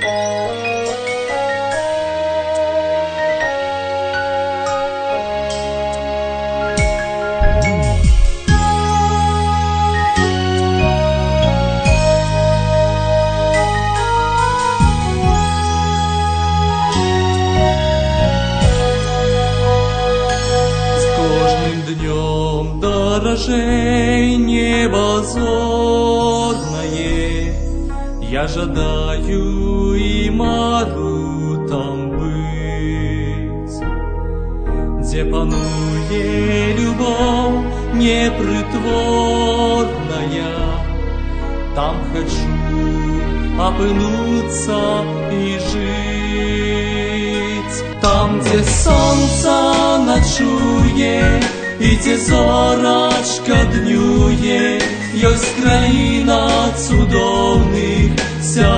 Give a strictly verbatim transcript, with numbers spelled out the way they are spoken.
Дорожей небо зорное, я жадаю и могу там быть, где пануе любовь непритворная, там хочу опынуться и жить. Там, где солнце ночует, и где зорачка днює, ёсць країна цудовних.